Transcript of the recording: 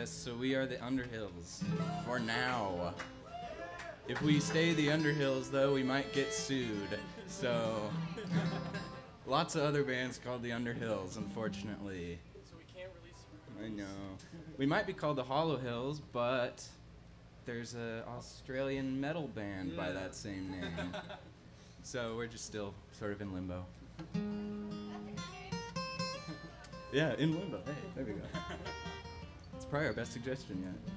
Yes, so we are the Underhills for now. If we stay the Underhills, though, we might get sued. So, lots of other bands called the Underhills, unfortunately. So we can't release. I know. We might be called the Hollow Hills, but there's an Australian metal band by that same name. So we're just still sort of in limbo. Yeah, in limbo. Hey, there we go. It's probably our best suggestion yet.